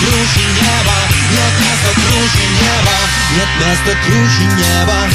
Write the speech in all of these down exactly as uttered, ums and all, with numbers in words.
круче неба, нет места круче неба, нет места круче неба.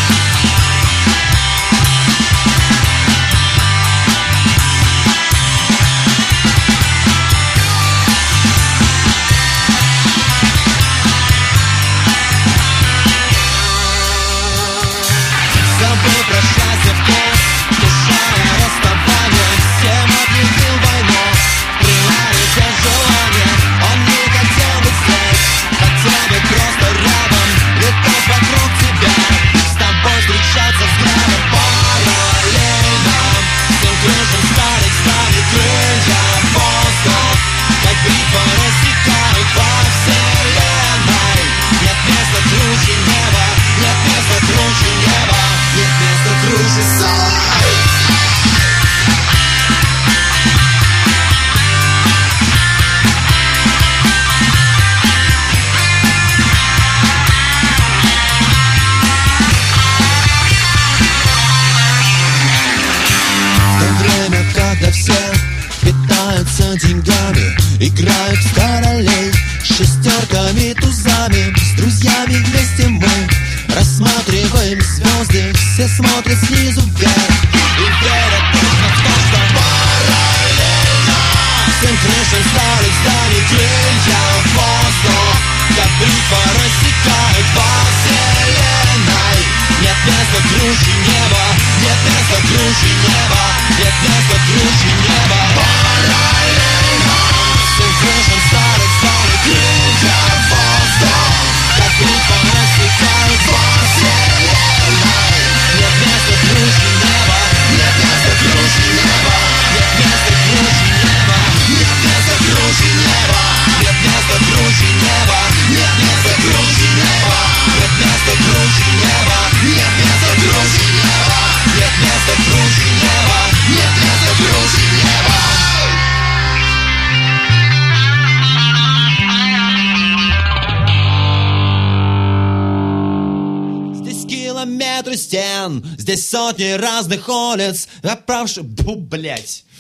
Забыл про счастье вкус, душая расставание, всем объявил войну, прилагает желание. Он не хотел быть здесь, хотел бы просто рядом, летать вокруг тебя, с тобой встречаться взглядом параллельно. Всем крышам старых ставит крылья в воздух, как бритва рассекают по вселенной. Нет места круче неба, нет места круче неба, нет места круче солнца. В то время, когда все питаются деньгами, играют в королей шестерками, тузами, с друзьями вместе мы рассматриваем звезды, все смотрят снизу вверх и верят точно в то, что параллельно всем крышам старых зданий крылья в воздух, как бритва рассекают по вселенной. Нет места круче неба, нет места круче неба, нет места круче неба. Параллельно всем крышам старых зданий крылья в воздух, как бритва рассекают по вселенной. Нет места круче неба, нет места круче неба, нет места круче неба, нет места круче неба, нет места круче неба, нет места круче неба, нет места круче неба, нет места круче неба, нет места круче неба, нет места круче неба. Километры стен, здесь сотни разных улиц, оправши... Бу, блять.